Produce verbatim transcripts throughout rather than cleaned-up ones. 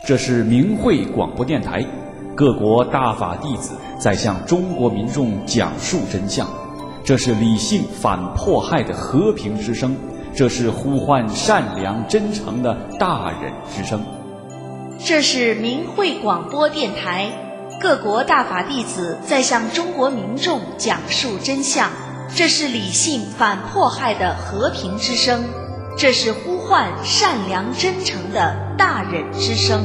这是明慧广播电台，各国大法弟子在向中国民众讲述真相。这是理性反迫害的和平之声，这是呼唤善良真诚的大忍之声。 这是明慧广播电台，各国大法弟子在向中国民众讲述真相。这是理性反迫害的和平之声，这是呼唤善良真诚的大忍之声。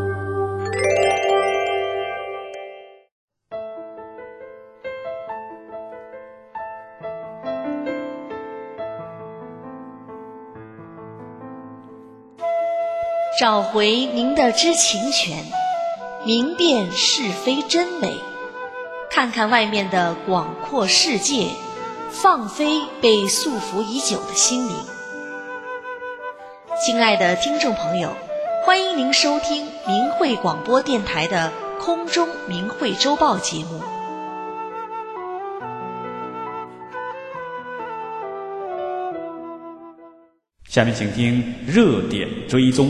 找回您的知情权，明辨是非真伪，看看外面的广阔世界，放飞被束缚已久的心灵。亲爱的听众朋友，欢迎您收听明慧广播电台的空中明慧周报节目。 下面请听热点追踪。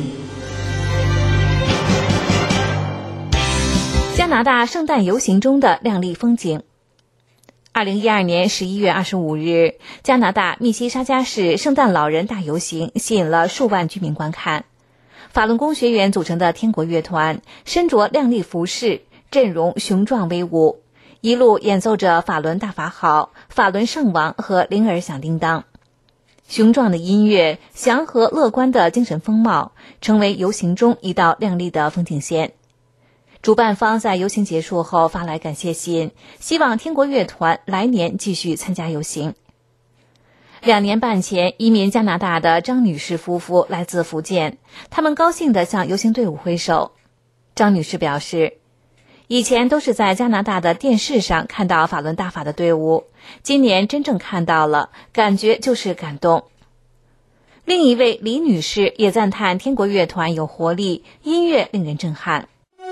加拿大圣诞游行中的亮丽风景。二零一二年十一月二十五日，加拿大密西沙加市圣诞老人大游行吸引了数万居民观看。法轮功学员组成的天国乐团身着亮丽服饰，阵容雄壮威武，一路演奏着法轮大法好、法轮圣王和铃儿响叮当。雄壮的音乐、祥和乐观的精神风貌，成为游行中一道亮丽的风景线。主办方在游行结束后发来感谢信，希望天国乐团来年继续参加游行。两年半前，移民加拿大的张女士夫妇来自福建，他们高兴地向游行队伍挥手。张女士表示，以前都是在加拿大的电视上看到法轮大法的队伍，今年真正看到了，感觉就是感动。另一位李女士也赞叹天国乐团有活力，音乐令人震撼。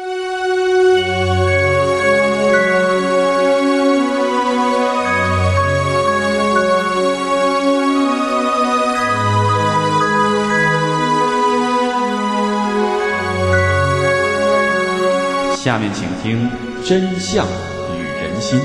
下面请听真相与人心。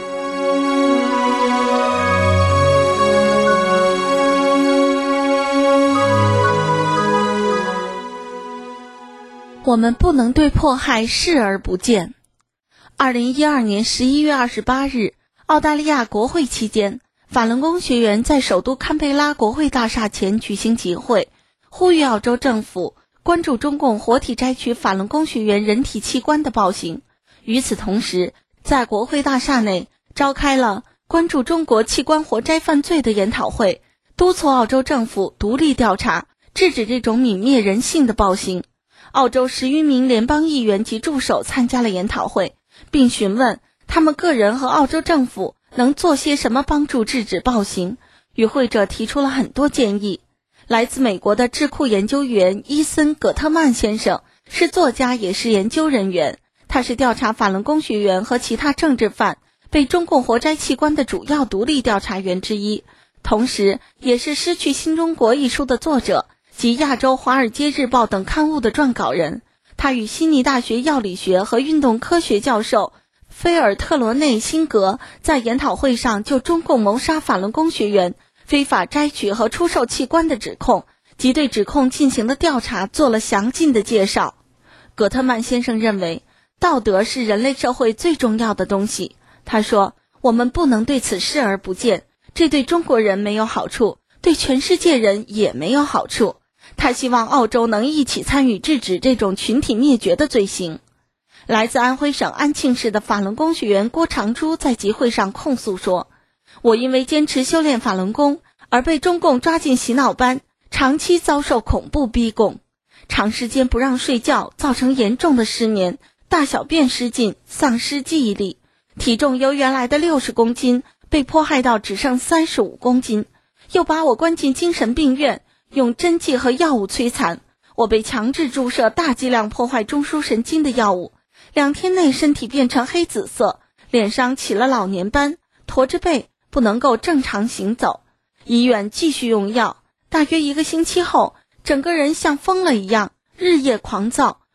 我们不能对迫害视而不见。二零一二年十一月二十八日，澳大利亚国会期间，法轮功学员在首都堪培拉国会大厦前举行集会，呼吁澳洲政府关注中共活体摘取法轮功学员人体器官的暴行。与此同时，在国会大厦内召开了关注中国器官活摘犯罪的研讨会，督促澳洲政府独立调查，制止这种泯灭人性的暴行。澳洲十余名联邦议员及助手参加了研讨会，并询问他们个人和澳洲政府能做些什么帮助制止暴行。与会者提出了很多建议。来自美国的智库研究员伊森·葛特曼先生是作家也是研究人员，他是调查法轮功学员和其他政治犯被中共活摘器官的主要独立调查员之一，同时也是《失去新中国》一书的作者及亚洲华尔街日报等刊物的撰稿人。他与悉尼大学药理学和运动科学教授菲尔特罗内辛格在研讨会上就中共谋杀法轮功学员、非法摘取和出售器官的指控及对指控进行的调查做了详尽的介绍。葛特曼先生认为，道德是人类社会最重要的东西。他说，我们不能对此视而不见，这对中国人没有好处，对全世界人也没有好处。他希望澳洲能一起参与制止这种群体灭绝的罪行。来自安徽省安庆市的法轮功学员郭长珠在集会上控诉说，我因为坚持修炼法轮功而被中共抓进洗脑班，长期遭受恐怖逼供，长时间不让睡觉，造成严重的失眠，大小便失禁，丧失记忆力，体重由原来的六十公斤被迫害到只剩三十五公斤，又把我关进精神病院，用针剂和药物摧残，我被强制注射大剂量破坏中枢神经的药物，两天内身体变成黑紫色，脸上起了老年斑，驼着背，不能够正常行走。医院继续用药，大约一个星期后，整个人像疯了一样，日夜狂躁，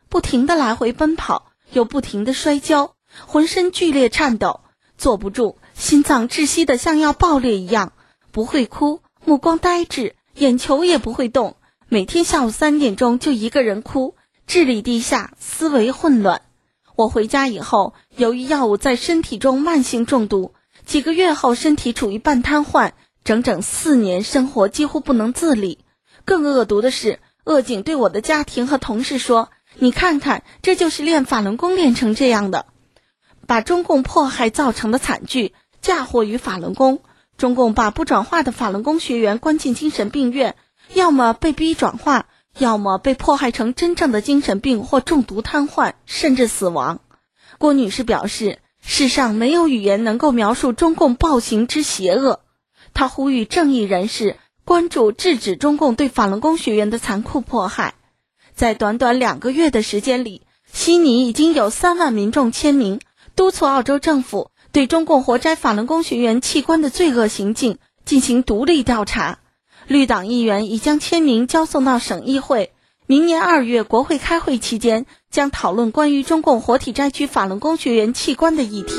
不停地来回奔跑，又不停地摔跤，浑身剧烈颤抖，坐不住，心脏窒息得像要爆裂一样，不会哭，目光呆滞，眼球也不会动，每天下午三点钟就一个人哭，智力低下，思维混乱。我回家以后，由于药物在身体中慢性中毒，几个月后身体处于半瘫痪，整整四年生活几乎不能自理。更恶毒的是，恶警对我的家庭和同事说，你看看，这就是练法轮功练成这样的，把中共迫害造成的惨剧嫁祸于法轮功。中共把不转化的法轮功学员关进精神病院，要么被逼转化，要么被迫害成真正的精神病或中毒瘫痪，甚至死亡。郭女士表示，世上没有语言能够描述中共暴行之邪恶。她呼吁正义人士关注制止中共对法轮功学员的残酷迫害。在短短两个月的时间里，悉尼已经有三万民众签名，督促澳洲政府对中共活摘法轮功学员器官的罪恶行径进行独立调查。绿党议员已将签名交送到省议会，明年二月国会开会期间将讨论关于中共活体摘取法轮功学员器官的议题。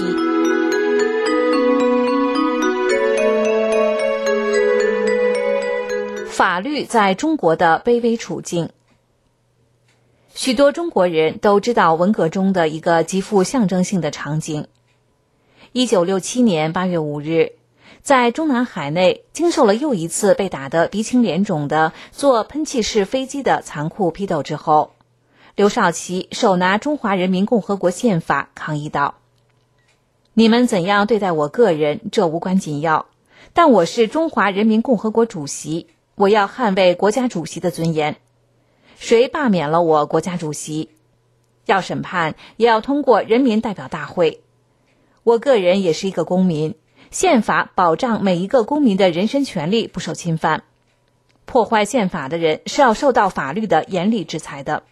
法律在中国的卑微处境。许多中国人都知道文革中的一个极富象征性的场景。一九六七年八月五日，在中南海内经受了又一次被打得鼻青脸肿的坐喷气式飞机的残酷批斗之后，刘少奇手拿中华人民共和国宪法抗议道，你们怎样对待我个人，这无关紧要，但我是中华人民共和国主席，我要捍卫国家主席的尊严。谁罢免了我国家主席，要审判也要通过人民代表大会。我个人也是一个公民，宪法保障每一个公民的人身权利不受侵犯，破坏宪法的人是要受到法律的严厉制裁的。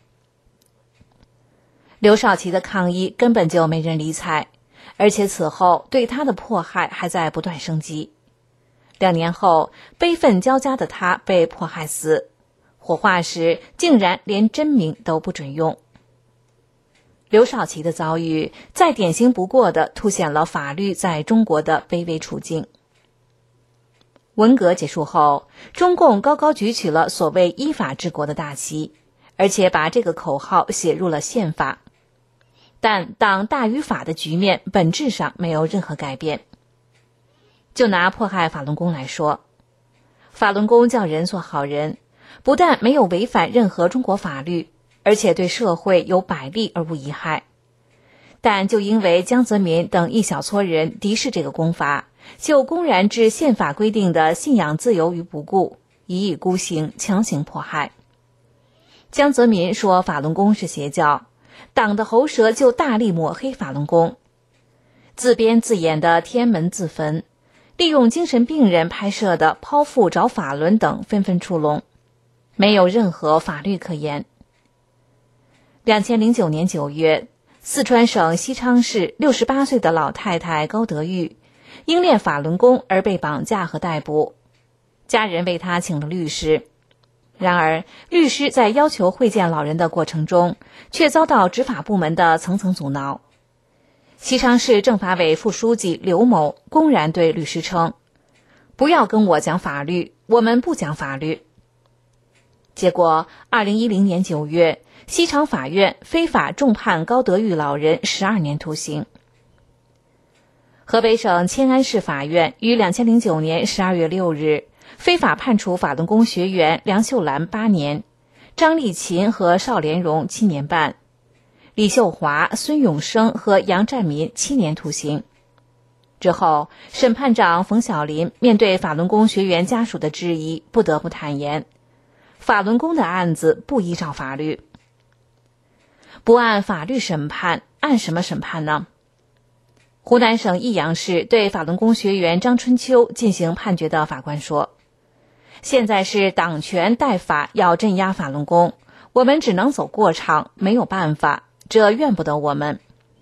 刘少奇的抗议根本就没人理睬，而且此后对他的迫害还在不断升级。两年后，悲愤交加的他被迫害死，火化时竟然连真名都不准用。刘少奇的遭遇再典型不过地凸显了法律在中国的卑微处境。文革结束后，中共高高举起了所谓依法治国的大旗，而且把这个口号写入了宪法。但党大于法的局面本质上没有任何改变。就拿迫害法轮功来说，法轮功叫人做好人，不但没有违反任何中国法律，而且对社会有百利而无一害。但就因为江泽民等一小撮人敌视这个功法，就公然置宪法规定的信仰自由于不顾，一意孤行，强行迫害。江泽民说法轮功是邪教，党的喉舌就大力抹黑法轮功，自编自演的天门自焚，利用精神病人拍摄的剖腹找法轮等纷纷出笼，没有任何法律可言。二零零九年九月，四川省西昌市六十八岁的老太太高德玉因练法轮功而被绑架和逮捕，家人为她请了律师。然而，律师在要求会见老人的过程中，却遭到执法部门的层层阻挠。西昌市政法委副书记刘某公然对律师称：“不要跟我讲法律，我们不讲法律。”结果，二零一零年九月，西昌法院非法重判高德玉老人十二年徒刑。河北省迁安市法院于二零零九年十二月六日非法判处法轮功学员梁秀兰八年，张丽琴和邵连荣七年半，李秀华、孙永生和杨占民七年徒刑。之后，审判长冯小林面对法轮功学员家属的质疑，不得不坦言，法轮功的案子不依照法律。不按法律审判，按什么审判呢？湖南省益阳市对法轮功学员张春秋进行判决的法官说，现在是党权代法要镇压法轮功，我们只能走过场，没有办法，这怨不得我们。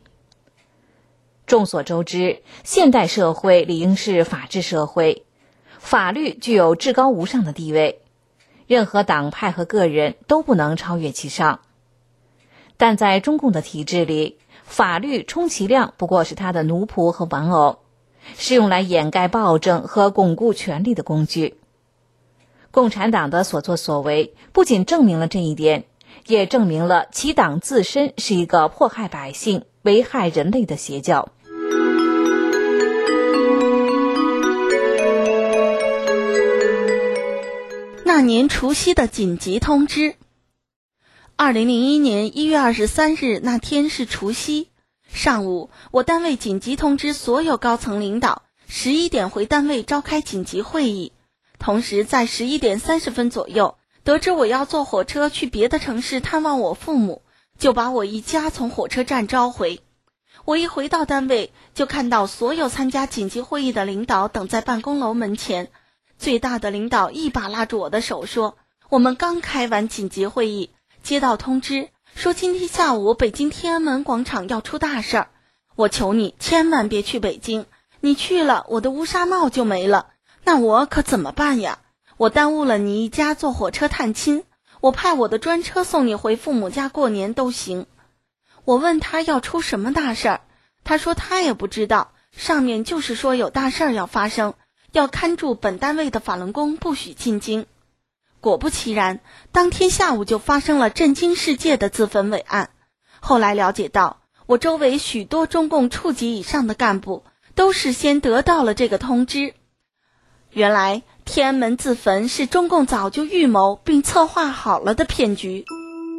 众所周知，现代社会理应是法治社会，法律具有至高无上的地位，任何党派和个人都不能超越其上。 但在中共的体制里，法律充其量不过是他的奴仆和玩偶，是用来掩盖暴政和巩固权力的工具。共产党的所作所为不仅证明了这一点，也证明了其党自身是一个迫害百姓、危害人类的邪教。 那年除夕的紧急通知。二零零一年一月二十三日那天是除夕，上午我单位紧急通知所有高层领导十一点回单位召开紧急会议，同时在十一点三十分左右得知我要坐火车去别的城市探望我父母，就把我一家从火车站召回。我一回到单位，就看到所有参加紧急会议的领导等在办公楼门前，最大的领导一把拉住我的手说，我们刚开完紧急会议，接到通知说今天下午北京天安门广场要出大事儿，我求你千万别去北京，你去了我的乌纱帽就没了，那我可怎么办呀？我耽误了你一家坐火车探亲，我派我的专车送你回父母家过年都行。我问他要出什么大事儿，他说他也不知道，上面就是说有大事儿要发生，要看住本单位的法轮功不许进京。果不其然，当天下午就发生了震惊世界的自焚伟案。后来了解到，我周围许多中共处级以上的干部都事先得到了这个通知。原来天安门自焚是中共早就预谋并策划好了的骗局。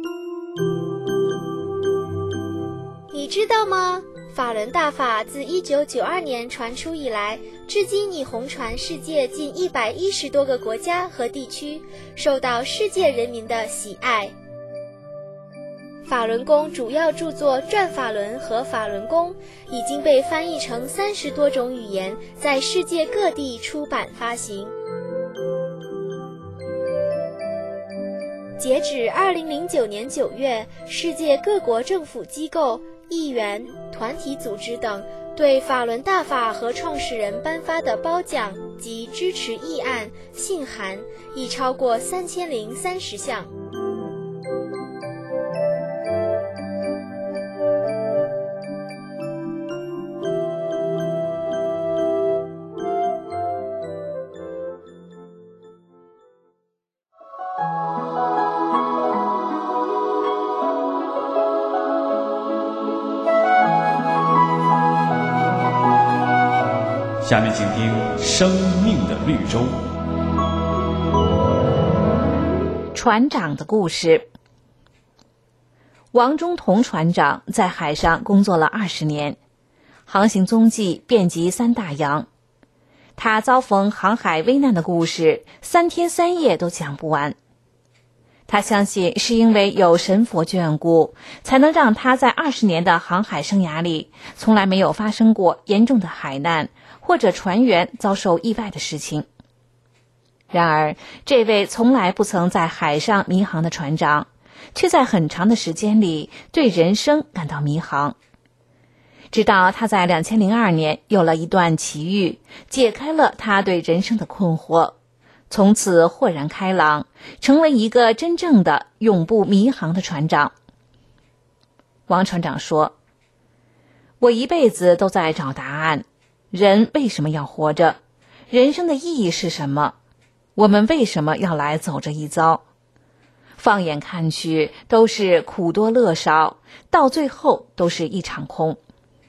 你知道吗？法轮大法自一九九二年传出以来，至今已红传世界近一百一十多个国家和地区，受到世界人民的喜爱。法轮功主要著作《转法轮》和《法轮功》已经被翻译成三十多种语言，在世界各地出版发行。截止二零零九年九月，世界各国政府机构、议员、团体组织等对法轮大法和创始人颁发的褒奖及支持议案、信函已超过三千零三十项。 下面请听《生命的绿洲》。 船长的故事。王中同船长在海上工作了二十年，航行踪迹遍及三大洋。他遭逢航海危难的故事，三天三夜都讲不完。他相信是因为有神佛眷顾，才能让他在二十年的航海生涯里，从来没有发生过严重的海难或者船员遭受意外的事情。然而，这位从来不曾在海上迷航的船长，却在很长的时间里对人生感到迷航。直到他在两千零二年有了一段奇遇，解开了他对人生的困惑，从此豁然开朗，成为一个真正的永不迷航的船长。王船长说，我一辈子都在找答案，人为什么要活着？人生的意义是什么？我们为什么要来走这一遭？放眼看去，都是苦多乐少，到最后都是一场空。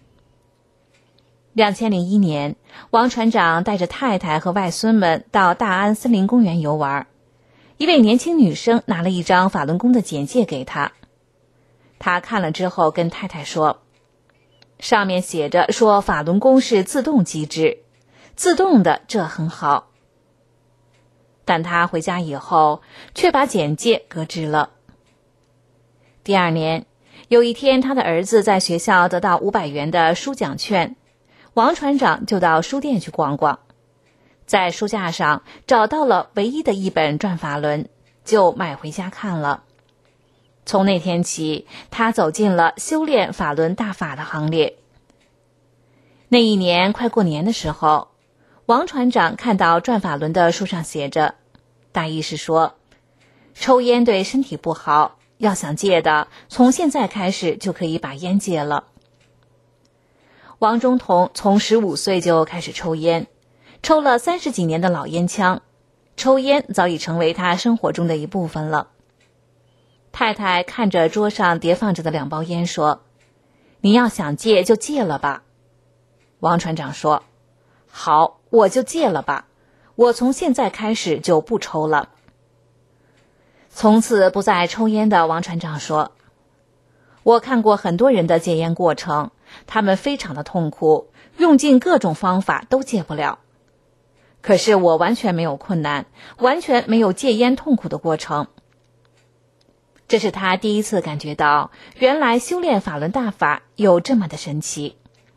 两千零一年，王船长带着太太和外孙们到大安森林公园游玩。一位年轻女生拿了一张法轮功的简介给他，他看了之后跟太太说，上面写着说法轮功是自动机制，自动的这很好。但他回家以后却把简介搁置了。第二年，有一天他的儿子在学校得到五百元的书奖券，王船长就到书店去逛逛，在书架上找到了唯一的一本《转法轮》，就买回家看了。从那天起，他走进了修炼法轮大法的行列。那一年快过年的时候，王船长看到《转法轮》的书上写着，大意是说，抽烟对身体不好， 要想戒的，从现在开始就可以把烟戒了。王中同从十五岁就开始抽烟，抽了三十几年的老烟枪，抽烟早已成为他生活中的一部分了。太太看着桌上叠放着的两包烟说：“你要想戒就戒了吧。”王船长说：“好，我就戒了吧，我从现在开始就不抽了。”从此不再抽烟的王船长说：“我看过很多人的戒烟过程，他们非常的痛苦，用尽各种方法都戒不了。可是我完全没有困难，完全没有戒烟痛苦的过程。”这是他第一次感觉到，原来修炼法轮大法有这么的神奇。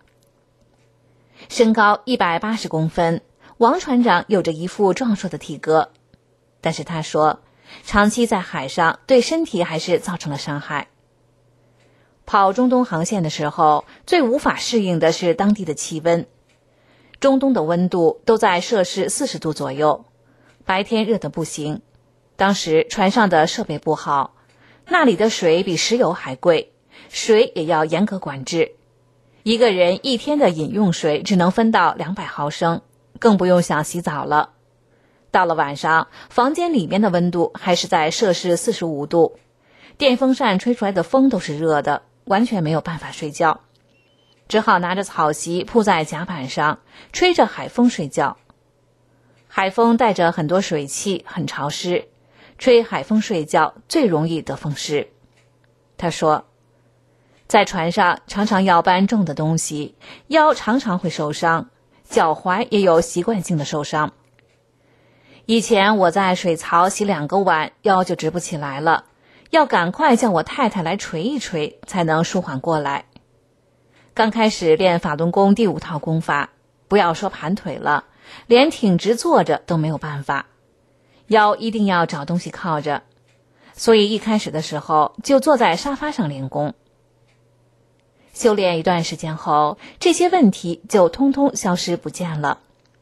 身高一百八十公分，王船长有着一副壮硕的体格，但是他说，长期在海上对身体还是造成了伤害。跑中东航线的时候，最无法适应的是当地的气温。中东的温度都在摄氏四十度左右，白天热得不行。当时船上的设备不好，那里的水比石油还贵，水也要严格管制。一个人一天的饮用水只能分到两百毫升，更不用想洗澡了。到了晚上，房间里面的温度还是在摄氏四十五度，电风扇吹出来的风都是热的，完全没有办法睡觉，只好拿着草席铺在甲板上，吹着海风睡觉。海风带着很多水汽，很潮湿，吹海风睡觉最容易得风湿。他说，在船上常常要搬重的东西，腰常常会受伤，脚踝也有习惯性的受伤。以前我在水槽洗两个碗，腰就直不起来了，要赶快叫我太太来捶一捶，才能舒缓过来。刚开始练法轮功第五套功法，不要说盘腿了，连挺直坐着都没有办法，腰一定要找东西靠着，所以一开始的时候就坐在沙发上练功。修炼一段时间后，这些问题就通通消失不见了。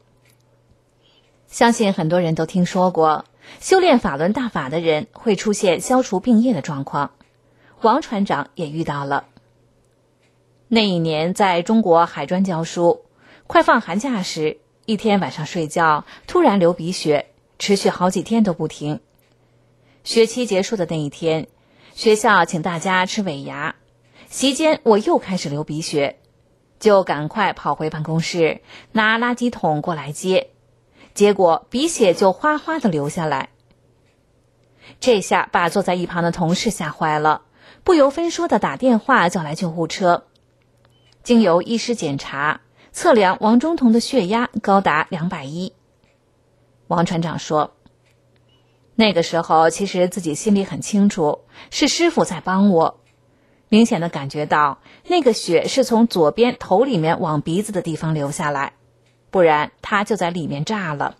相信很多人都听说过，修炼法轮大法的人会出现消除病业的状况，王船长也遇到了。那一年在中国海专教书，快放寒假时，一天晚上睡觉突然流鼻血，持续好几天都不停。学期结束的那一天，学校请大家吃尾牙，席间我又开始流鼻血，就赶快跑回办公室，拿垃圾桶过来接，结果鼻血就哗哗地流下来。这下把坐在一旁的同事吓坏了，不由分说地打电话叫来救护车。经由医师检查，测量王中同的血压高达两百一。王船长说，那个时候其实自己心里很清楚，是师父在帮我，明显的感觉到那个血是从左边头里面往鼻子的地方流下来，不然他就在里面炸了。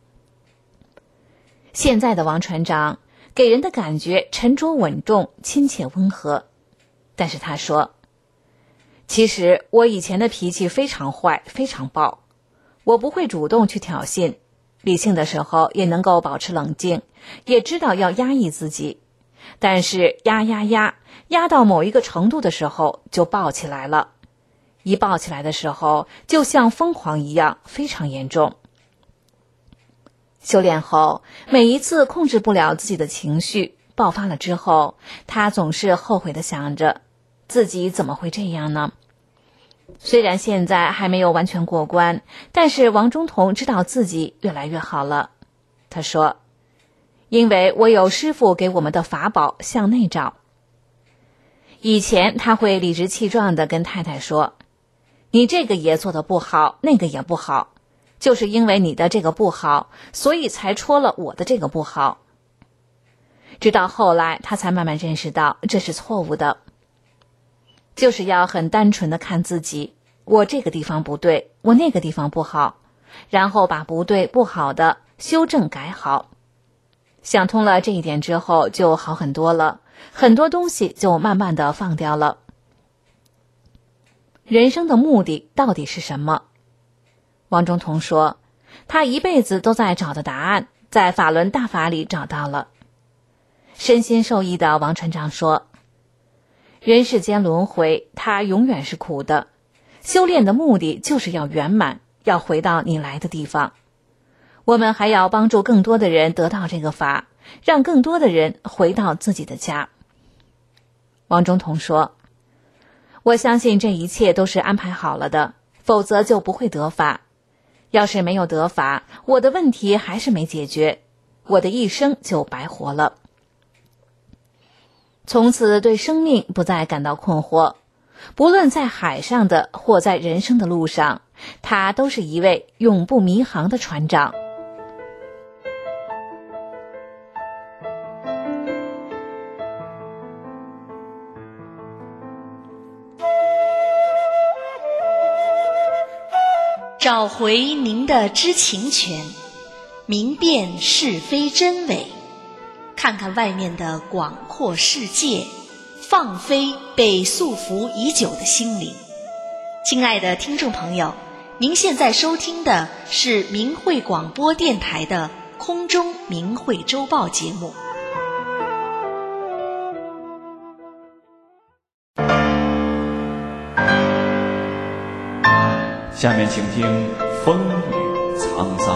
现在的王船长给人的感觉沉着稳重，亲切温和，但是他说，其实我以前的脾气非常坏，非常暴，我不会主动去挑衅，理性的时候也能够保持冷静，也知道要压抑自己，但是压压压压到某一个程度的时候就爆起来了，一爆起来的时候就像疯狂一样，非常严重。修炼后，每一次控制不了自己的情绪爆发了之后，他总是后悔地想着，自己怎么会这样呢？虽然现在还没有完全过关，但是王中同知道自己越来越好了。他说，因为我有师父给我们的法宝向内照。以前他会理直气壮地跟太太说，你这个也做得不好，那个也不好，就是因为你的这个不好，所以才戳了我的这个不好。直到后来他才慢慢认识到这是错误的，就是要很单纯地看自己，我这个地方不对，我那个地方不好，然后把不对不好的修正改好。想通了这一点之后就好很多了，很多东西就慢慢地放掉了。人生的目的到底是什么？王中同说，他一辈子都在找的答案，在法轮大法里找到了。 身心受益的王船长说，人世间轮回，它永远是苦的，修炼的目的就是要圆满，要回到你来的地方。我们还要帮助更多的人得到这个法，让更多的人回到自己的家。王中同说，我相信这一切都是安排好了的，否则就不会得法。要是没有得法，我的问题还是没解决，我的一生就白活了。从此对生命不再感到困惑，不论在海上的或在人生的路上，他都是一位永不迷航的船长。 找回您的知情权，明辨是非真伪，看看外面的广阔世界，放飞被束缚已久的心灵。亲爱的听众朋友，您现在收听的是明慧广播电台的空中明慧周报节目。 下面请听风雨沧桑。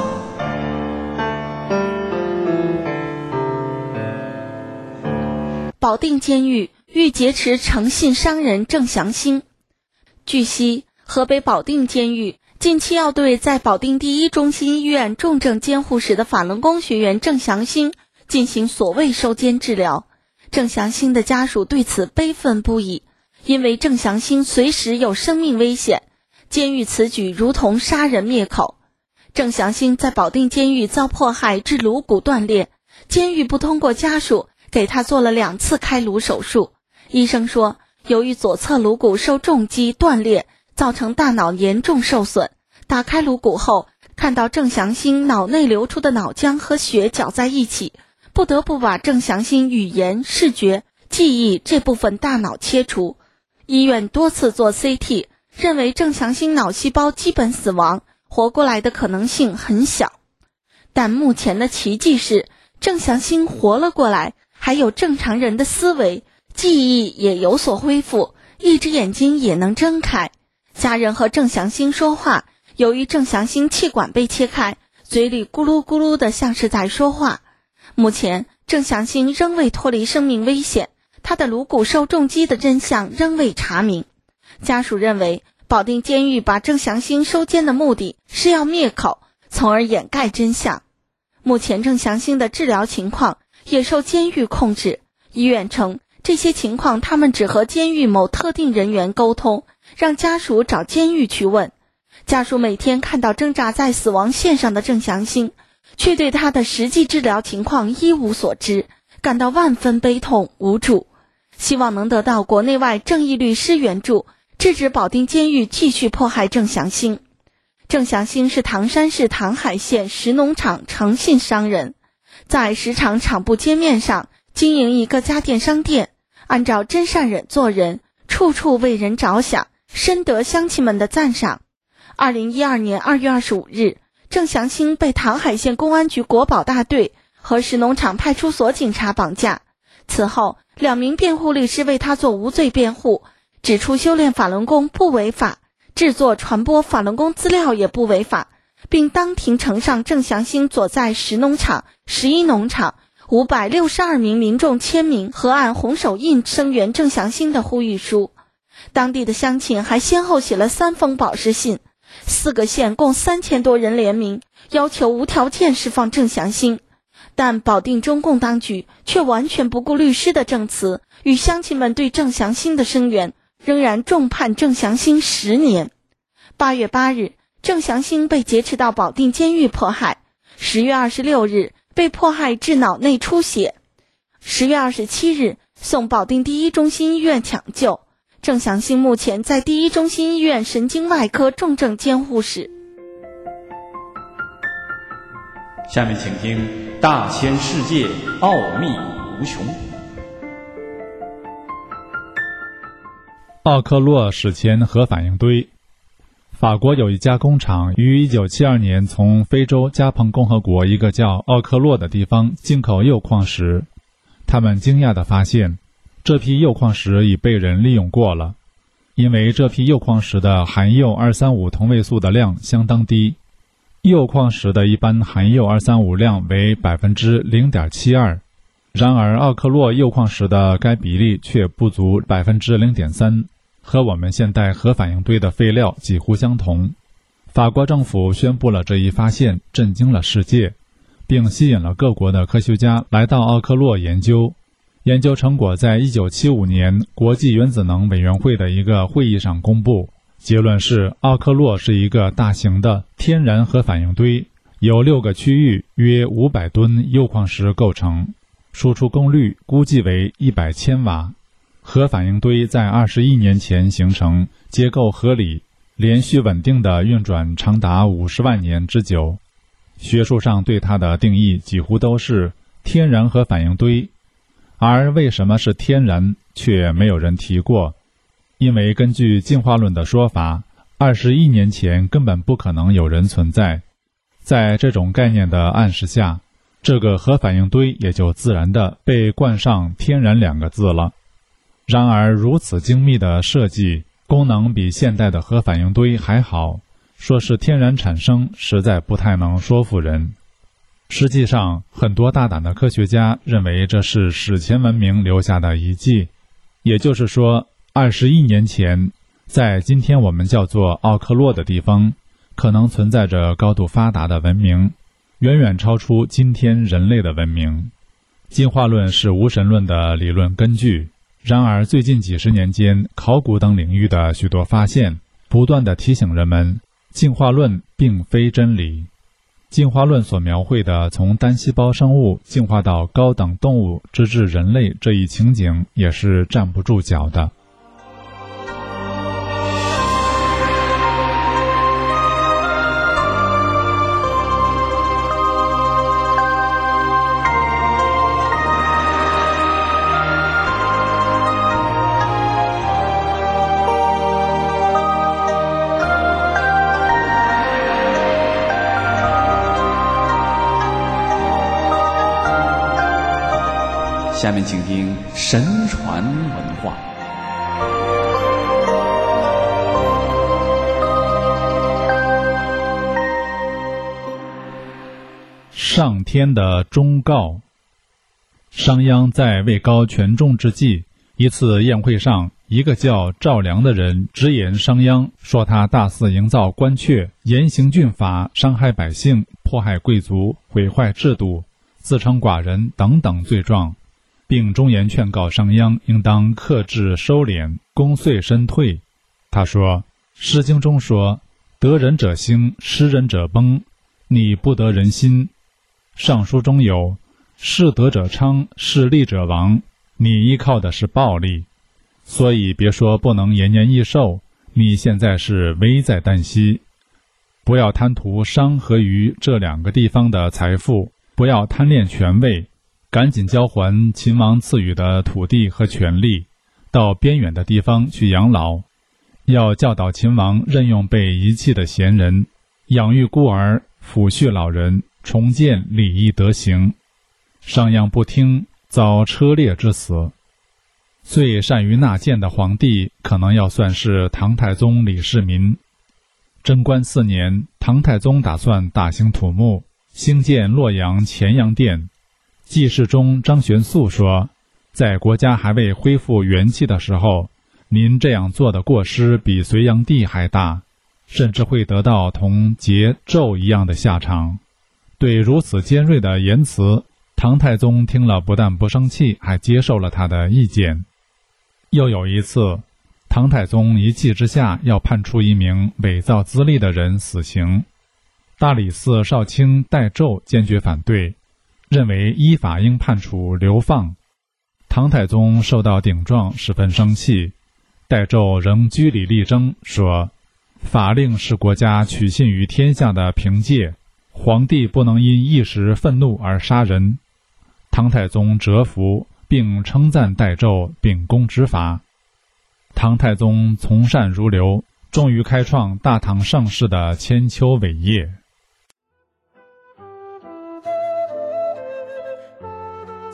保定监狱欲劫持诚信商人郑祥兴。据悉，河北保定监狱近期要对在保定第一中心医院重症监护室的法轮功学员郑祥兴进行所谓收监治疗。郑祥兴的家属对此悲愤不已，因为郑祥兴随时有生命危险，监狱此举如同杀人灭口。郑祥兴在保定监狱遭迫害致颅骨断裂，监狱不通过家属给他做了两次开颅手术。医生说，由于左侧颅骨受重击断裂，造成大脑严重受损。打开颅骨后，看到郑祥兴脑内流出的脑浆和血搅在一起，不得不把郑祥兴语言、视觉、记忆这部分大脑切除。医院多次做 C T， 认为郑祥兴脑细胞基本死亡，活过来的可能性很小。但目前的奇迹是，郑祥兴活了过来，还有正常人的思维，记忆也有所恢复，一只眼睛也能睁开。家人和郑祥兴说话，由于郑祥兴气管被切开，嘴里咕噜咕噜的像是在说话。目前郑祥兴仍未脱离生命危险，他的颅骨受重击的真相仍未查明。家属认为，保定监狱把郑祥兴收监的目的是要灭口，从而掩盖真相。目前郑祥兴的治疗情况也受监狱控制，医院称这些情况他们只和监狱某特定人员沟通，让家属找监狱去问。家属每天看到挣扎在死亡线上的郑祥兴，却对他的实际治疗情况一无所知，感到万分悲痛无助，希望能得到国内外正义律师援助，制止保定监狱继续迫害郑祥兴。郑祥兴是唐山市唐海县石农场诚信商人，在石场厂部街面上经营一个家电商店，按照真善忍做人，处处为人着想，深得乡亲们的赞赏。二零一二年二月二十五日，郑祥兴被唐海县公安局国保大队和石农场派出所警察绑架。此后，两名辩护律师为他做无罪辩护，指出修炼法轮功不违法，制作传播法轮功资料也不违法，并当庭呈上郑祥兴所在石农场、十一农场五百六十二名民众签名和按红手印声援郑祥兴的呼吁书。当地的乡亲还先后写了三封保释信，四个县共三千多人联名，要求无条件释放郑祥兴。但保定中共当局却完全不顾律师的证词与乡亲们对郑祥兴的声援，仍然重判郑祥兴十年。八月八日，郑祥兴被劫持到保定监狱迫害。十月二十六日，被迫害致脑内出血。十月二十七日，送保定第一中心医院抢救。郑祥兴目前在第一中心医院神经外科重症监护室。 下面请听大千世界奥秘无穷。 奥克洛史前核反应堆。法国有一家工厂于一九七二年从非洲加蓬共和国一个叫奥克洛的地方进口铀矿石， 他们惊讶地发现，这批铀矿石已被人利用过了，因为这批铀矿石的含铀二三五同位素的量相当低。铀矿石的一般含铀二三五量为 百分之零点七二， 然而奥克洛铀矿石的该比例却不足 百分之零点三， 和我们现代核反应堆的废料几乎相同。法国政府宣布了这一发现，震惊了世界，并吸引了各国的科学家来到奥克洛研究。研究成果在一九七五年国际原子能委员会的一个会议上公布，结论是奥克洛是一个大型的天然核反应堆，由六个区域约五百吨铀矿石构成，输出功率估计为一百千瓦。核反应堆在二十亿年前形成，结构合理，连续稳定的运转长达五十万年之久。学术上对它的定义几乎都是天然核反应堆，而为什么是天然却没有人提过，因为根据进化论的说法，二十亿年前根本不可能有人存在。在这种概念的暗示下，这个核反应堆也就自然地被冠上天然两个字了。然而如此精密的设计，功能比现代的核反应堆还好，说是天然产生实在不太能说服人。实际上，很多大胆的科学家认为这是史前文明留下的遗迹，也就是说，二十亿年前，在今天我们叫做奥克洛的地方，可能存在着高度发达的文明，远远超出今天人类的文明。进化论是无神论的理论根据，然而最近几十年间，考古等领域的许多发现，不断地提醒人们，进化论并非真理。进化论所描绘的从单细胞生物进化到高等动物直至人类这一情景也是站不住脚的。 下面请听神传文化。 上天的忠告。商鞅在位高权重之际，一次宴会上，一个叫赵良的人直言商鞅，说他大肆营造官阙，严刑峻法，伤害百姓，迫害贵族，毁坏制度，自称寡人等等罪状，并忠言劝告商鞅应当克制收敛，功遂身退。他说，诗经中说，得人者兴，失人者崩，你不得人心。尚书中有，士得者昌，势利者亡，你依靠的是暴力。所以别说不能延年益寿，你现在是危在旦夕。不要贪图商和虞这两个地方的财富，不要贪恋权位，赶紧交还秦王赐予的土地和权利，到边远的地方去养老。要教导秦王任用被遗弃的贤人，养育孤儿，抚恤老人，重建礼义德行。商鞅不听，遭车裂之死。最善于纳谏的皇帝可能要算是唐太宗李世民。贞观四年，唐太宗打算大兴土木，兴建洛阳乾阳殿。记事中张玄素说，在国家还未恢复元气的时候，您这样做的过失比隋炀帝还大，甚至会得到同桀纣一样的下场。对如此尖锐的言辞，唐太宗听了不但不生气，还接受了他的意见。又有一次，唐太宗一气之下要判处一名伪造资历的人死刑，大理寺少卿戴胄坚决反对，认为依法应判处流放。唐太宗受到顶撞，十分生气，戴胄仍据理力争，说法令是国家取信于天下的凭借，皇帝不能因一时愤怒而杀人。唐太宗折服，并称赞戴胄秉公执法。唐太宗从善如流，终于开创大唐盛世的千秋伟业。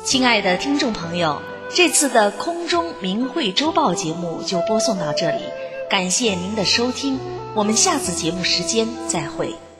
亲爱的听众朋友，这次的空中明慧周报节目就播送到这里，感谢您的收听，我们下次节目时间再会。